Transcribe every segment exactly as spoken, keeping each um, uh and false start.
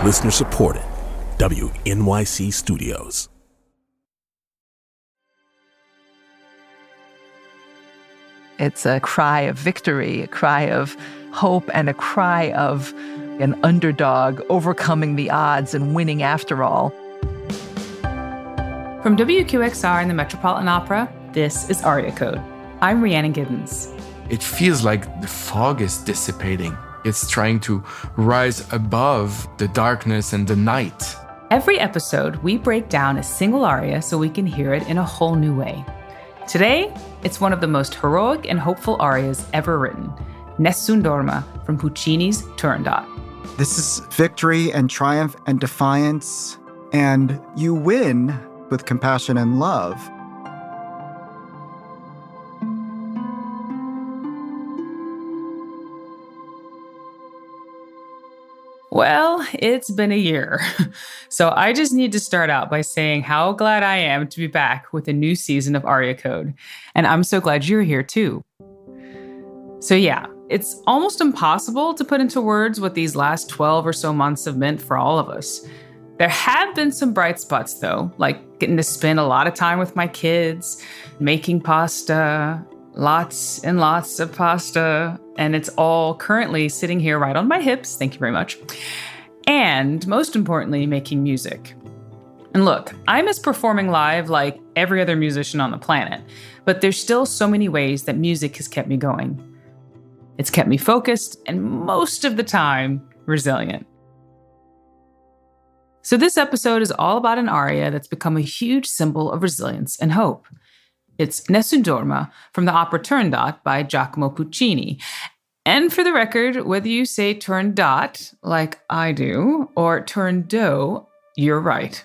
Listener supported. W N Y C Studios. It's a cry of victory, a cry of hope, and a cry of an underdog overcoming the odds and winning after all. From W Q X R and the Metropolitan Opera, this is Aria Code. I'm Rhiannon Giddens. It feels like the fog is dissipating. It's trying to rise above the darkness and the night. Every episode, we break down a single aria so we can hear it in a whole new way. Today, it's one of the most heroic and hopeful arias ever written, Nessun Dorma from Puccini's Turandot. This is victory and triumph and defiance, and you win with compassion and love. Well, it's been a year. So I just need to start out by saying how glad I am to be back with a new season of Aria Code. And I'm so glad you're here too. So yeah, it's almost impossible to put into words what these last twelve or so months have meant for all of us. There have been some bright spots though, like getting to spend a lot of time with my kids, making pasta, lots and lots of pasta, and it's all currently sitting here right on my hips, thank you very much, and most importantly, making music. And look, I miss performing live like every other musician on the planet, but there's still so many ways that music has kept me going. It's kept me focused and most of the time, resilient. So this episode is all about an aria that's become a huge symbol of resilience and hope. It's Nessun Dorma from the opera Turandot by Giacomo Puccini. And for the record, whether you say Turandot, like I do, or Turandot, you're right.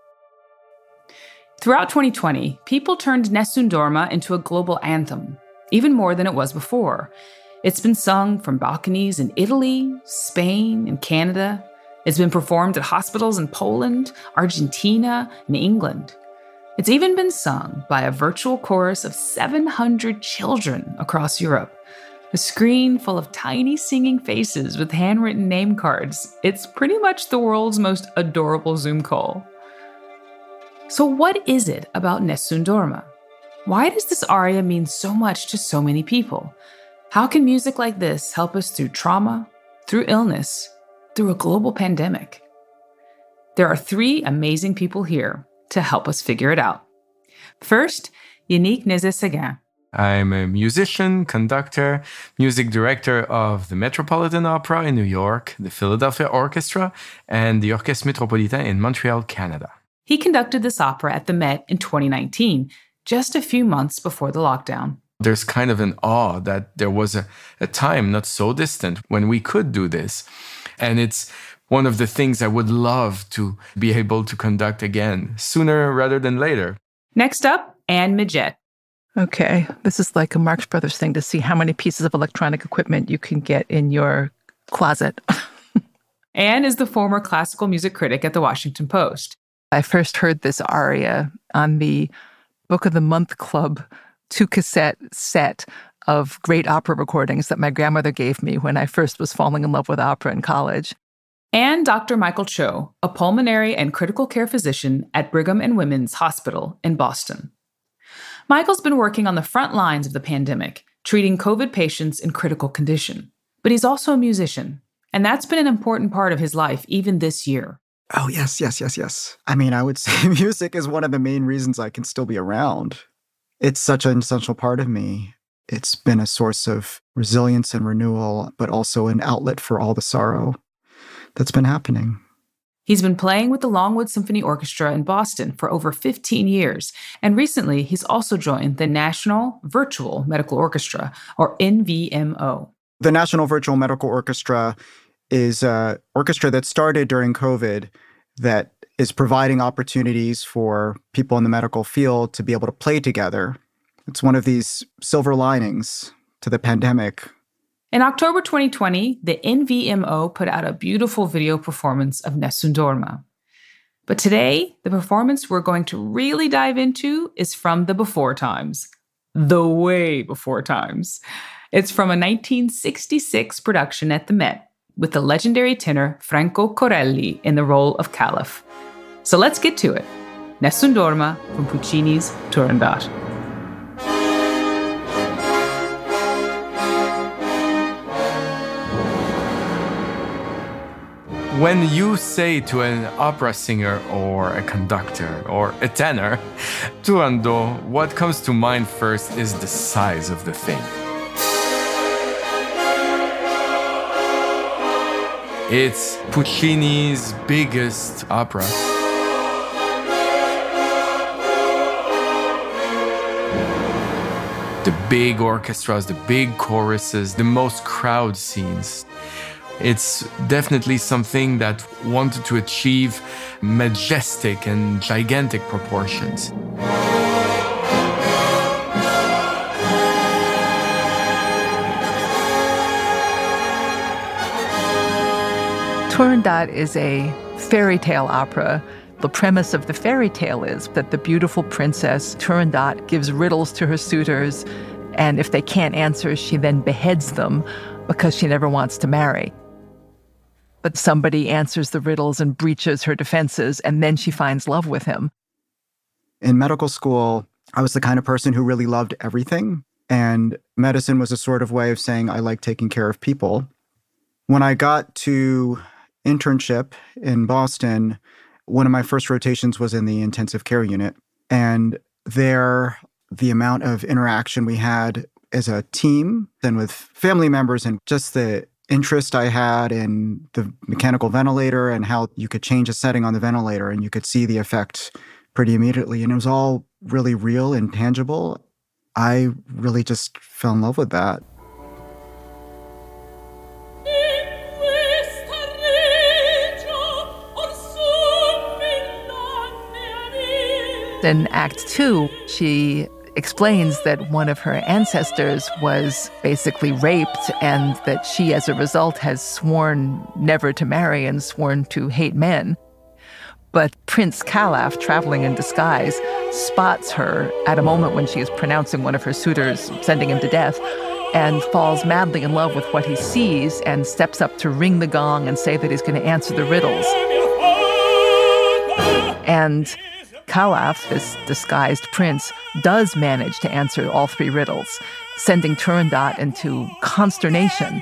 Throughout twenty twenty, people turned Nessun Dorma into a global anthem, even more than it was before. It's been sung from balconies in Italy, Spain, and Canada. It's been performed at hospitals in Poland, Argentina, and England. It's even been sung by a virtual chorus of seven hundred children across Europe. A screen full of tiny singing faces with handwritten name cards. It's pretty much the world's most adorable Zoom call. So what is it about Nessun Dorma? Why does this aria mean so much to so many people? How can music like this help us through trauma, through illness, through a global pandemic? There are three amazing people here to help us figure it out. First, Yannick Nézet-Séguin. I'm a musician, conductor, music director of the Metropolitan Opera in New York, the Philadelphia Orchestra, and the Orchestre Métropolitain in Montreal, Canada. He conducted this opera at the Met in twenty nineteen, just a few months before the lockdown. There's kind of an awe that there was a, a time not so distant when we could do this. And it's one of the things I would love to be able to conduct again, sooner rather than later. Next up, Anne Midgett. Okay, this is like a Marx Brothers thing to see how many pieces of electronic equipment you can get in your closet. Anne is the former classical music critic at the Washington Post. I first heard this aria on the Book of the Month Club two-cassette set of great opera recordings that my grandmother gave me when I first was falling in love with opera in college. And Doctor Michael Cho, a pulmonary and critical care physician at Brigham and Women's Hospital in Boston. Michael's been working on the front lines of the pandemic, treating COVID patients in critical condition. But he's also a musician, and that's been an important part of his life even this year. Oh, yes, yes, yes, yes. I mean, I would say music is one of the main reasons I can still be around. It's such an essential part of me. It's been a source of resilience and renewal, but also an outlet for all the sorrow that's been happening. He's been playing with the Longwood Symphony Orchestra in Boston for over fifteen years, and recently he's also joined the National Virtual Medical Orchestra, or N V M O. The National Virtual Medical Orchestra is an orchestra that started during COVID that is providing opportunities for people in the medical field to be able to play together. It's one of these silver linings to the pandemic. In October twenty twenty, the N V M O put out a beautiful video performance of Nessun Dorma. But today, the performance we're going to really dive into is from the before times. The way before times. It's from a nineteen sixty-six production at the Met, with the legendary tenor Franco Corelli in the role of Caliph. So let's get to it. Nessun Dorma from Puccini's Turandot. When you say to an opera singer or a conductor or a tenor, Turandot, what comes to mind first is the size of the thing. It's Puccini's biggest opera. The big orchestras, the big choruses, the most crowd scenes. It's definitely something that wanted to achieve majestic and gigantic proportions. Turandot is a fairy tale opera. The premise of the fairy tale is that the beautiful princess Turandot gives riddles to her suitors, and if they can't answer, she then beheads them because she never wants to marry. But somebody answers the riddles and breaches her defenses, and then she finds love with him. In medical school, I was the kind of person who really loved everything, and medicine was a sort of way of saying I like taking care of people. When I got to internship in Boston, one of my first rotations was in the intensive care unit, and there, the amount of interaction we had as a team and with family members and just the interest I had in the mechanical ventilator and how you could change a setting on the ventilator and you could see the effect pretty immediately. And it was all really real and tangible. I really just fell in love with that. In Act Two, she explains that one of her ancestors was basically raped and that she, as a result, has sworn never to marry and sworn to hate men. But Prince Caliph, traveling in disguise, spots her at a moment when she is pronouncing one of her suitors, sending him to death, and falls madly in love with what he sees and steps up to ring the gong and say that he's going to answer the riddles. And Caliph, this disguised prince, does manage to answer all three riddles, sending Turandot into consternation.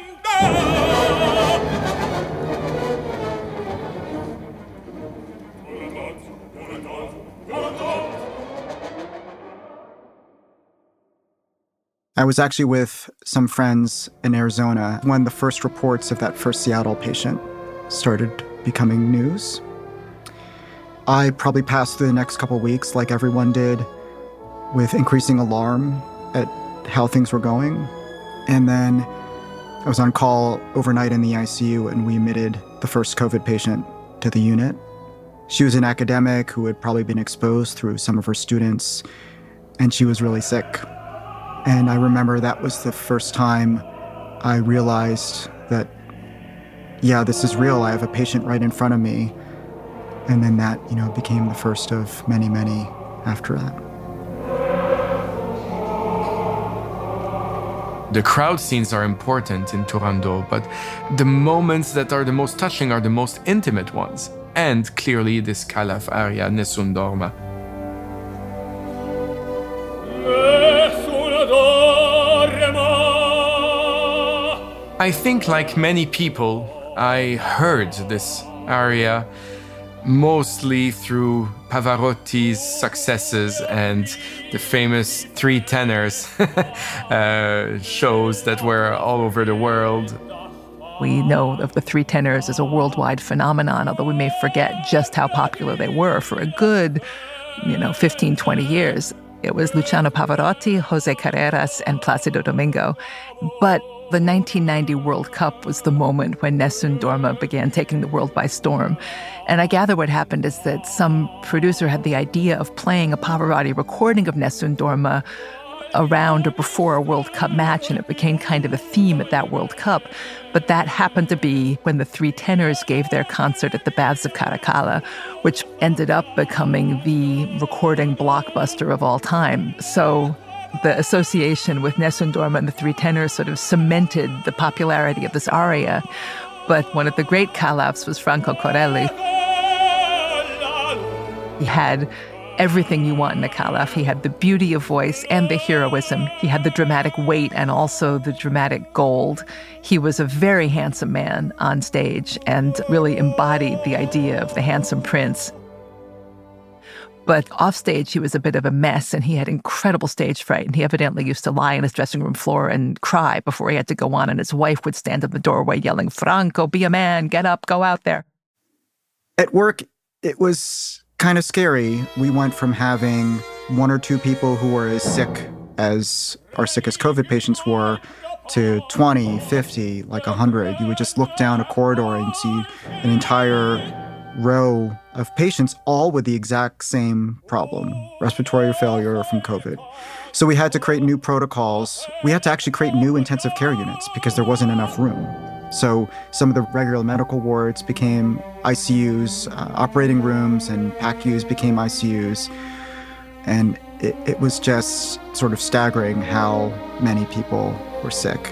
I was actually with some friends in Arizona when the first reports of that first Seattle patient started becoming news. I probably passed through the next couple of weeks, like everyone did, with increasing alarm at how things were going. And then I was on call overnight in the I C U, and we admitted the first COVID patient to the unit. She was an academic who had probably been exposed through some of her students, and she was really sick. And I remember that was the first time I realized that, yeah, this is real. I have a patient right in front of me. And then that, you know, became the first of many, many after that. The crowd scenes are important in Turandot, but the moments that are the most touching are the most intimate ones. And clearly this Caliph aria, Nessun Dorma. I think, like many people, I heard this aria mostly through Pavarotti's successes and the famous Three Tenors uh, shows that were all over the world. We know of the Three Tenors as a worldwide phenomenon, although we may forget just how popular they were for a good, you know, fifteen, twenty years. It was Luciano Pavarotti, Jose Carreras, and Placido Domingo. But the nineteen ninety World Cup was the moment when Nessun Dorma began taking the world by storm. And I gather what happened is that some producer had the idea of playing a Pavarotti recording of Nessun Dorma around or before a World Cup match, and it became kind of a theme at that World Cup. But that happened to be when the Three Tenors gave their concert at the Baths of Caracalla, which ended up becoming the recording blockbuster of all time. So the association with Nessun Dorma and the Three Tenors sort of cemented the popularity of this aria. But one of the great Calafs was Franco Corelli. He had everything you want in a Calaf. He had the beauty of voice and the heroism. He had the dramatic weight and also the dramatic gold. He was a very handsome man on stage and really embodied the idea of the handsome prince. But offstage, he was a bit of a mess, and he had incredible stage fright. And he evidently used to lie on his dressing room floor and cry before he had to go on. And his wife would stand in the doorway yelling, "Franco, be a man, get up, go out there." At work, it was kind of scary. We went from having one or two people who were as sick as our sickest COVID patients were to twenty, fifty, like one hundred. You would just look down a corridor and see an entire row of patients, all with the exact same problem, respiratory failure from COVID. So we had to create new protocols. We had to actually create new intensive care units because there wasn't enough room. So some of the regular medical wards became I C Us, uh, operating rooms and P A C Us became I C Us. And it, it was just sort of staggering how many people were sick.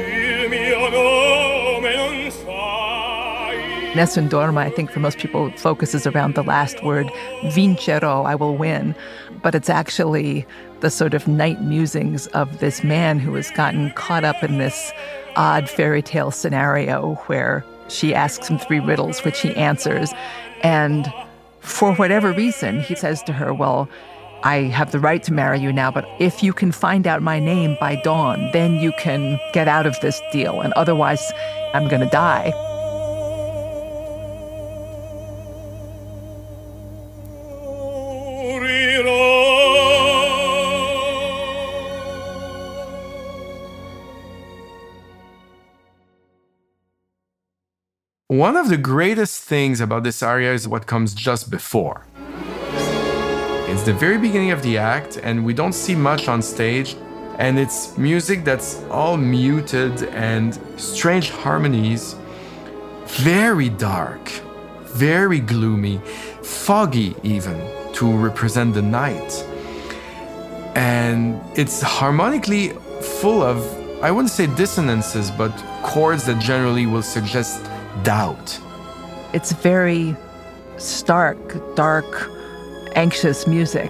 Nessun Dorma, I think for most people, focuses around the last word, vincero, I will win. But it's actually the sort of night musings of this man who has gotten caught up in this odd fairy tale scenario where she asks him three riddles, which he answers. And for whatever reason, he says to her, well, I have the right to marry you now, but if you can find out my name by dawn, then you can get out of this deal. And otherwise, I'm going to die. One of the greatest things about this aria is what comes just before. It's the very beginning of the act, and we don't see much on stage, and it's music that's all muted and strange harmonies, very dark, very gloomy, foggy even, to represent the night. And it's harmonically full of, I wouldn't say dissonances, but chords that generally will suggest doubt. It's very stark, dark, anxious music.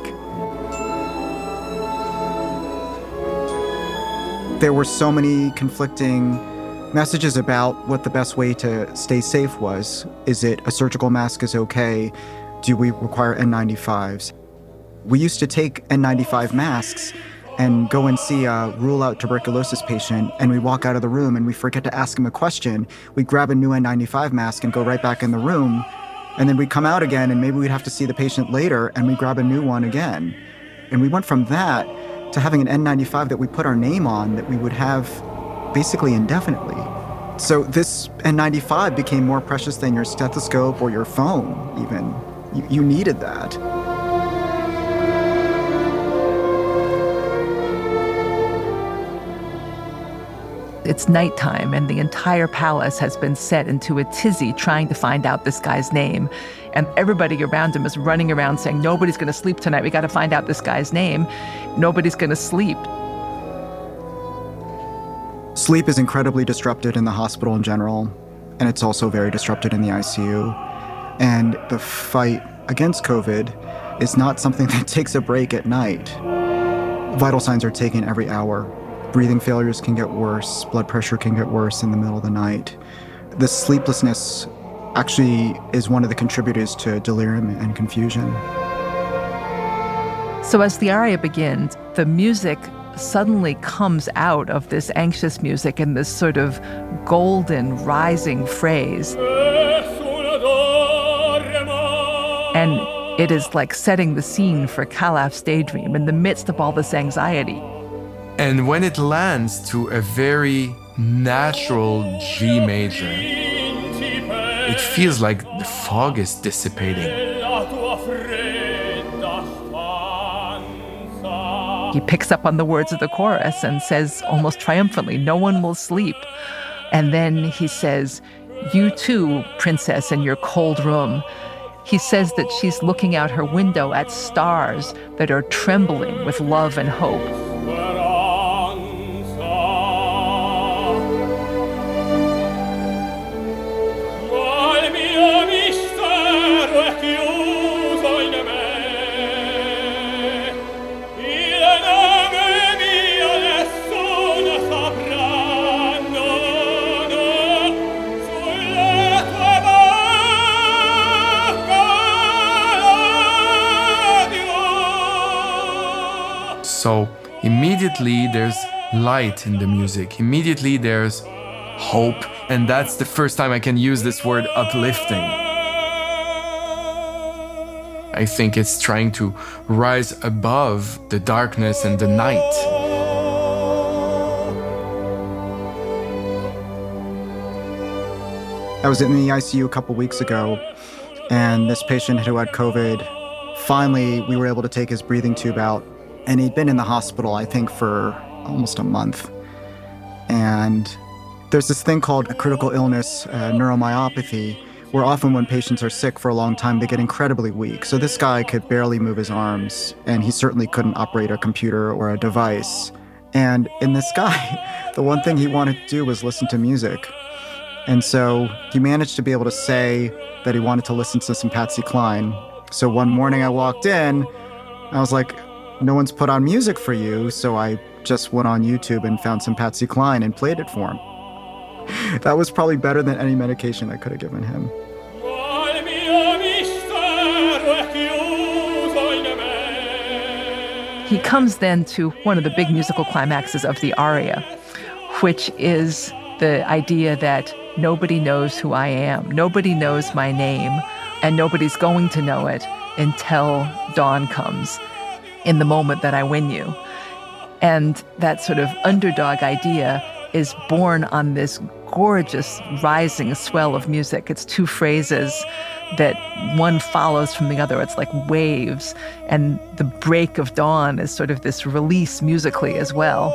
There were so many conflicting messages about what the best way to stay safe was. Is it a surgical mask is okay? Do we require N ninety-fives? We used to take N ninety-five masks and go and see a rule-out tuberculosis patient, and we walk out of the room and we forget to ask him a question. We grab a new N ninety-five mask and go right back in the room, and then we come out again and maybe we'd have to see the patient later and we grab a new one again. And we went from that to having an N ninety-five that we put our name on that we would have basically indefinitely. So this N ninety-five became more precious than your stethoscope or your phone even. You, you needed that. It's nighttime, and the entire palace has been set into a tizzy trying to find out this guy's name. And everybody around him is running around saying, nobody's going to sleep tonight. We got to find out this guy's name. Nobody's going to sleep. Sleep is incredibly disrupted in the hospital in general, and it's also very disrupted in the I C U. And the fight against COVID is not something that takes a break at night. Vital signs are taken every hour. Breathing failures can get worse. Blood pressure can get worse in the middle of the night. The sleeplessness actually is one of the contributors to delirium and confusion. So as the aria begins, the music suddenly comes out of this anxious music in this sort of golden rising phrase. And it is like setting the scene for Calaf's daydream in the midst of all this anxiety. And when it lands to a very natural G major, it feels like the fog is dissipating. He picks up on the words of the chorus and says almost triumphantly, no one will sleep. And then he says, you too, princess, in your cold room. He says that she's looking out her window at stars that are trembling with love and hope. So immediately there's light in the music. Immediately there's hope. And that's the first time I can use this word uplifting. I think it's trying to rise above the darkness and the night. I was in the I C U a couple weeks ago, and this patient who had COVID, finally we were able to take his breathing tube out, and he'd been in the hospital, I think, for almost a month. And there's this thing called a critical illness, uh, neuromyopathy, where often when patients are sick for a long time, they get incredibly weak. So this guy could barely move his arms, and he certainly couldn't operate a computer or a device. And in this guy, the one thing he wanted to do was listen to music. And so he managed to be able to say that he wanted to listen to some Patsy Cline. So one morning I walked in, I was like, no one's put on music for you. So I just went on YouTube and found some Patsy Cline and played it for him. That was probably better than any medication I could have given him. He comes then to one of the big musical climaxes of the aria, which is the idea that nobody knows who I am, nobody knows my name, and nobody's going to know it until dawn comes, in the moment that I win you. And that sort of underdog idea is born on this gorgeous rising swell of music. It's two phrases that one follows from the other. It's like waves. And the break of dawn is sort of this release musically as well.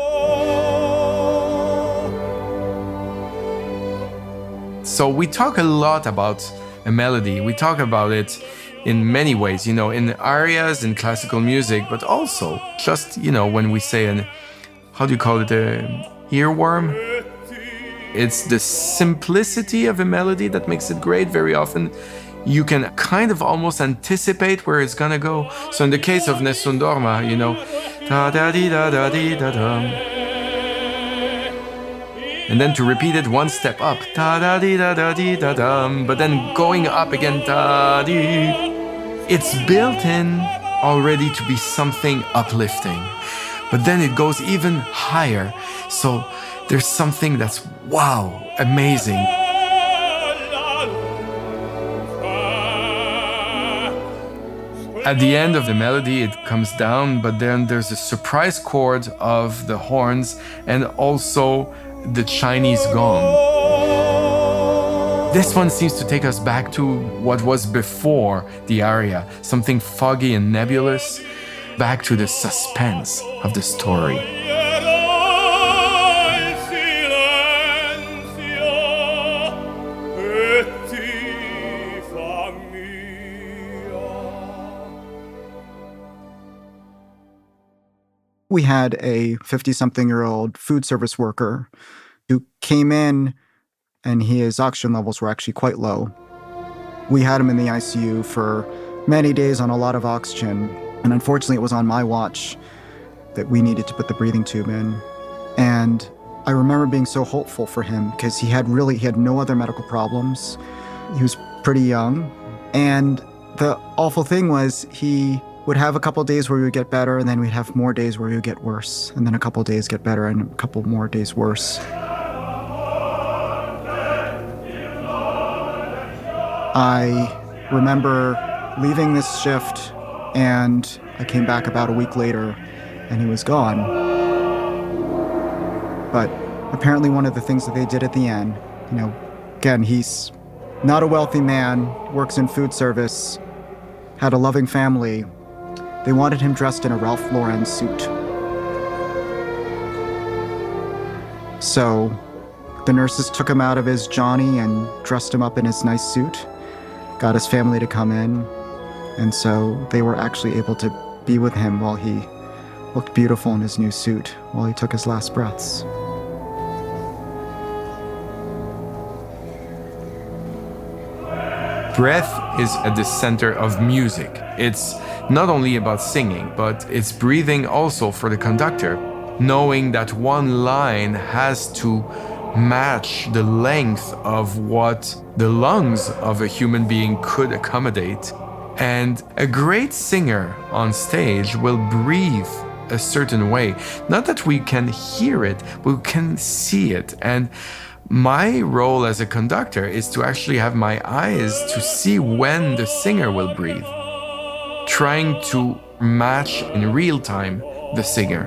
So we talk a lot about a melody. We talk about it in many ways, you know, in arias, in classical music, but also just, you know, when we say an, how do you call it, a earworm? It's the simplicity of a melody that makes it great. Very often you can kind of almost anticipate where it's gonna go. So in the case of Nessun Dorma, you know, da da di da da di da dum, and then to repeat it one step up, da da di da da di da dum, but then going up again, da di. It's built in already to be something uplifting, but then it goes even higher. So there's something that's wow, amazing. At the end of the melody, it comes down, but then there's a surprise chord of the horns and also the Chinese gong. This one seems to take us back to what was before the aria, something foggy and nebulous, back to the suspense of the story. We had a fifty-something-year-old food service worker who came in, and his oxygen levels were actually quite low. We had him in the I C U for many days on a lot of oxygen, and unfortunately it was on my watch that we needed to put the breathing tube in. And I remember being so hopeful for him because he had really, he had no other medical problems. He was pretty young. And the awful thing was he would have a couple days where we would get better, and then we'd have more days where we would get worse, and then a couple days get better, and a couple more days worse. I remember leaving this shift, and I came back about a week later, and he was gone. But apparently one of the things that they did at the end, you know, again, he's not a wealthy man, works in food service, had a loving family. They wanted him dressed in a Ralph Lauren suit. So the nurses took him out of his Johnny and dressed him up in his nice suit, got his family to come in, and so they were actually able to be with him while he looked beautiful in his new suit, while he took his last breaths. Breath is at the center of music. It's not only about singing, but it's breathing also for the conductor, knowing that one line has to match the length of what the lungs of a human being could accommodate. And a great singer on stage will breathe a certain way. Not that we can hear it, but we can see it. And my role as a conductor is to actually have my eyes to see when the singer will breathe, trying to match in real time the singer.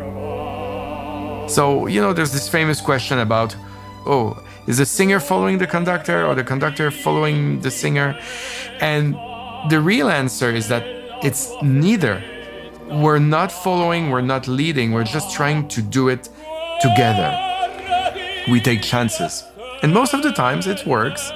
So, you know, there's this famous question about, oh, is the singer following the conductor or the conductor following the singer? And the real answer is that it's neither. We're not following, we're not leading, we're just trying to do it together. We take chances. And most of the times it works.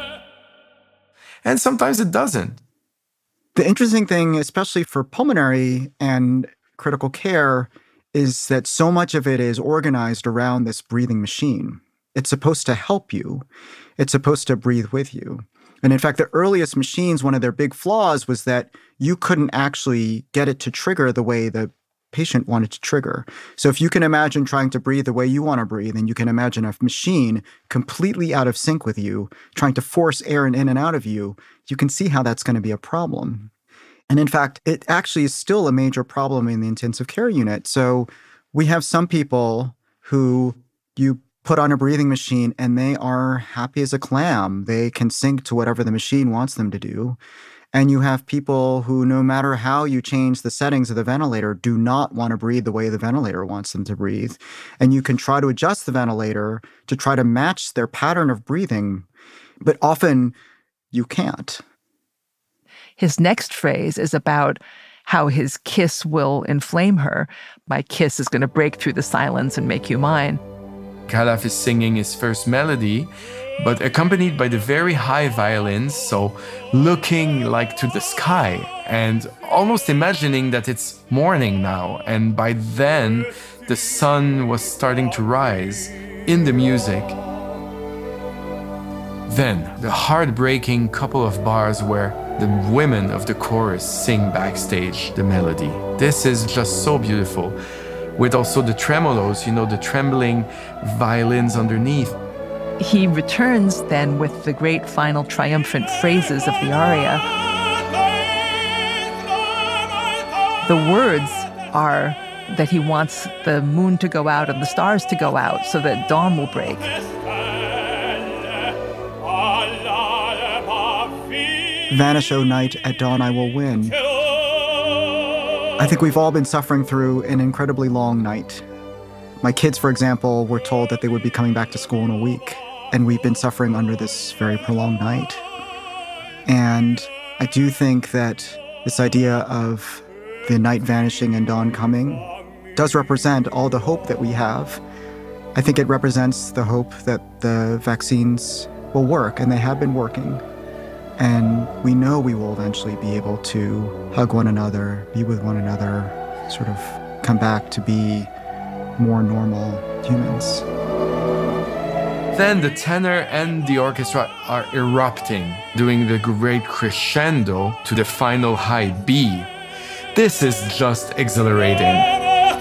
And sometimes it doesn't. The interesting thing, especially for pulmonary and critical care, is that so much of it is organized around this breathing machine. It's supposed to help you. It's supposed to breathe with you. And in fact, the earliest machines, one of their big flaws was that you couldn't actually get it to trigger the way the patient wanted to trigger. So if you can imagine trying to breathe the way you want to breathe, and you can imagine a machine completely out of sync with you, trying to force air in and out of you, you can see how that's going to be a problem. And in fact, it actually is still a major problem in the intensive care unit. So we have some people who you put on a breathing machine and they are happy as a clam. They can sync to whatever the machine wants them to do. And you have people who, no matter how you change the settings of the ventilator, do not want to breathe the way the ventilator wants them to breathe. And you can try to adjust the ventilator to try to match their pattern of breathing, but often you can't. His next phrase is about how his kiss will inflame her. My kiss is going to break through the silence and make you mine. Khalaf is singing his first melody, but accompanied by the very high violins, so looking like to the sky and almost imagining that it's morning now. And by then, the sun was starting to rise in the music. Then, the heartbreaking couple of bars where the women of the chorus sing backstage the melody. This is just so beautiful. With also the tremolos, you know, the trembling violins underneath. He returns then with the great final triumphant phrases of the aria. The words are that he wants the moon to go out and the stars to go out so that dawn will break. Vanish, O night, at dawn I will win. I think we've all been suffering through an incredibly long night. My kids, for example, were told that they would be coming back to school in a week, and we've been suffering under this very prolonged night. And I do think that this idea of the night vanishing and dawn coming does represent all the hope that we have. I think it represents the hope that the vaccines will work, and they have been working. And we know we will eventually be able to hug one another, be with one another, sort of come back to be more normal humans. Then the tenor and the orchestra are erupting, doing the great crescendo to the final high B. This is just exhilarating.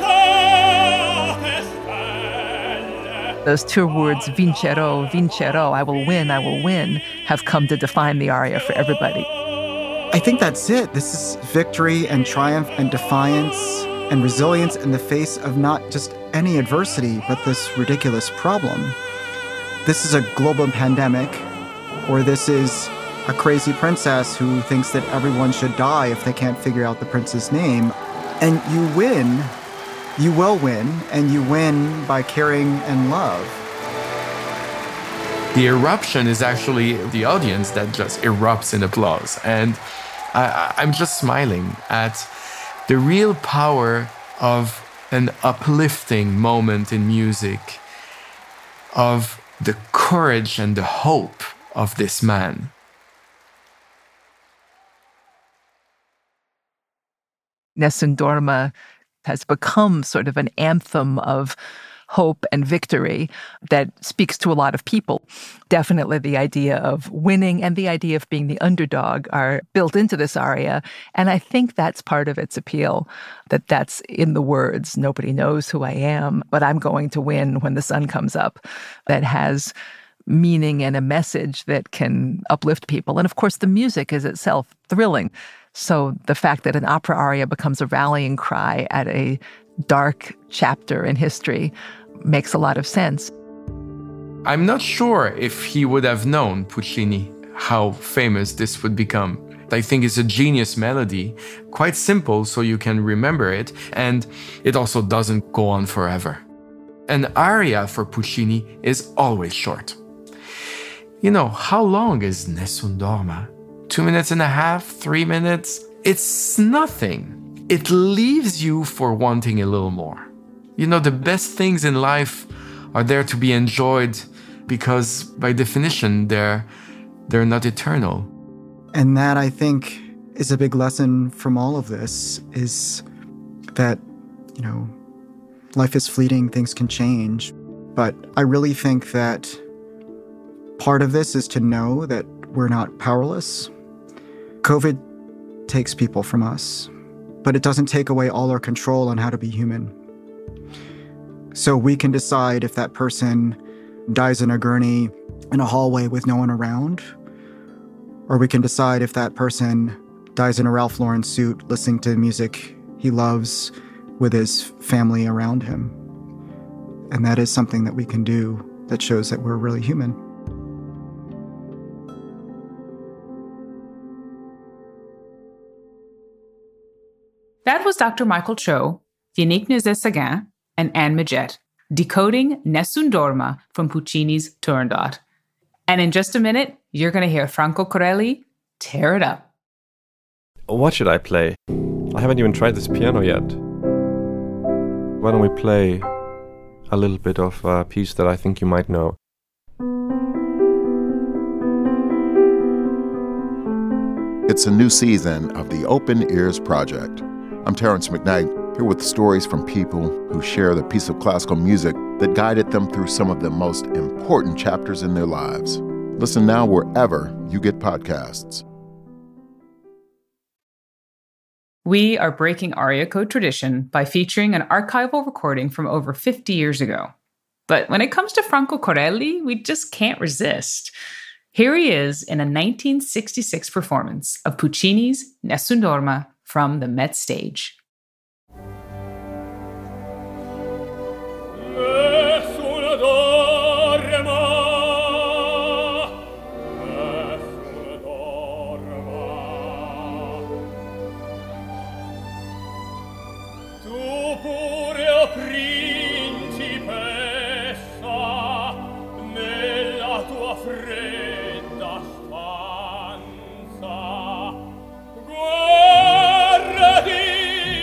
Those two words, vincerò, vincerò, I will win, I will win, have come to define the aria for everybody. I think that's it. This is victory and triumph and defiance and resilience in the face of not just any adversity, but this ridiculous problem. This is a global pandemic, or this is a crazy princess who thinks that everyone should die if they can't figure out the prince's name. And you win. You will win, and you win by caring and love. The eruption is actually the audience that just erupts in applause. And I, I'm just smiling at the real power of an uplifting moment in music, of the courage and the hope of this man. Nessun Dorma has become sort of an anthem of hope and victory that speaks to a lot of people. Definitely the idea of winning and the idea of being the underdog are built into this aria. And I think that's part of its appeal, that that's in the words. Nobody knows who I am, but I'm going to win when the sun comes up. That has meaning and a message that can uplift people. And of course, the music is itself thrilling. So the fact that an opera aria becomes a rallying cry at a dark chapter in history makes a lot of sense. I'm not sure if he would have known, Puccini, how famous this would become. I think it's a genius melody, quite simple so you can remember it, and it also doesn't go on forever. An aria for Puccini is always short. You know, how long is Nessun Dorma? Two minutes and a half, three minutes? It's nothing. It leaves you for wanting a little more. You know, the best things in life are there to be enjoyed because by definition, they're, they're not eternal. And that, I think, is a big lesson from all of this, is that, you know, life is fleeting, things can change. But I really think that part of this is to know that we're not powerless. COVID takes people from us, but it doesn't take away all our control on how to be human. So we can decide if that person dies in a gurney in a hallway with no one around, or we can decide if that person dies in a Ralph Lauren suit listening to music he loves with his family around him. And that is something that we can do that shows that we're really human. That was Doctor Michael Cho, Yannick Nézet-Séguin, and Anne Midgette, decoding Nessun Dorma from Puccini's Turandot. And in just a minute, you're going to hear Franco Corelli tear it up. What should I play? I haven't even tried this piano yet. Why don't we play a little bit of a piece that I think you might know? It's a new season of the Open Ears Project. I'm Terrence McKnight, here with stories from people who share the piece of classical music that guided them through some of the most important chapters in their lives. Listen now wherever you get podcasts. We are breaking Aria Code tradition by featuring an archival recording from over fifty years ago. But when it comes to Franco Corelli, we just can't resist. Here he is in a nineteen sixty-six performance of Puccini's Nessun Dorma from the Met Stage. Guarda di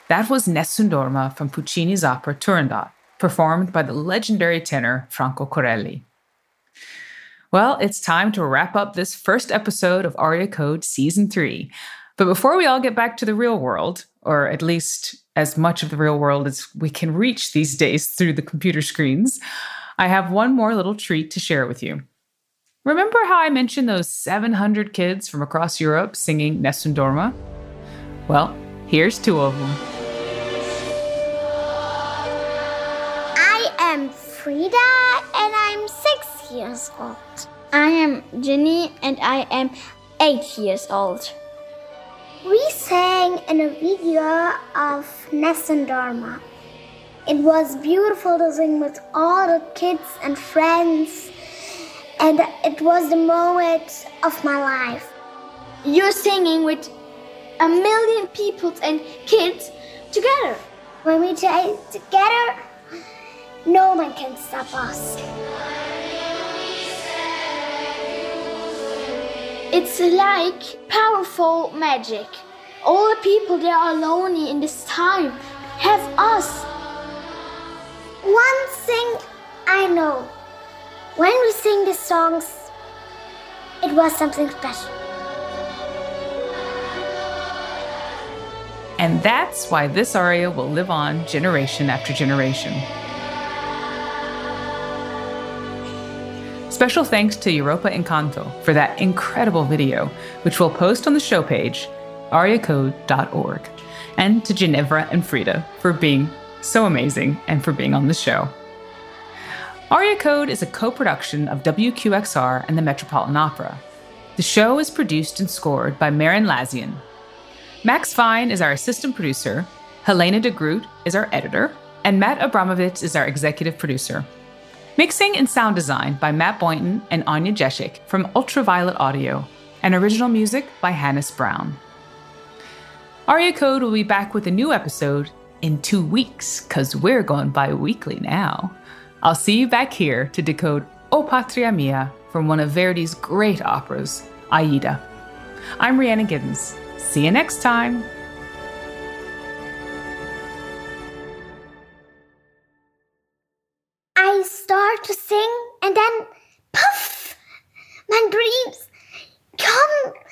That was Nessun Dorma from Puccini's opera Turandot, performed by the legendary tenor Franco Corelli. Well, it's time to wrap up this first episode of Aria Code Season three. But before we all get back to the real world, or at least as much of the real world as we can reach these days through the computer screens, I have one more little treat to share with you. Remember how I mentioned those seven hundred kids from across Europe singing Nessun Dorma? Well, here's two of them. I am Frida and I'm six years old. I am Ginny and I am eight years old. We sang in a video of Nessun Dorma. It was beautiful to sing with all the kids and friends, and it was the moment of my life. You're singing with a million people and kids together. When we play together, no one can stop us. It's like powerful magic. All the people that are lonely in this time have us. One thing I know. When we sing the songs, it was something special. And that's why this aria will live on generation after generation. Special thanks to Europa Encanto for that incredible video, which we'll post on the show page, aria code dot org, and to Ginevra and Frida for being so amazing and for being on the show. Aria Code is a co-production of W Q X R and the Metropolitan Opera. The show is produced and scored by Marin Lazian. Max Fine is our assistant producer, Helena de Groot is our editor, and Matt Abramovitz is our executive producer. Mixing and sound design by Matt Boynton and Anya Jeshik from Ultraviolet Audio, and original music by Hannes Brown. Aria Code will be back with a new episode in two weeks, because we're going bi-weekly now. I'll see you back here to decode O Patria Mia from one of Verdi's great operas, Aida. I'm Rhiannon Giddens. See you next time. I start to sing and then, puff, my dreams come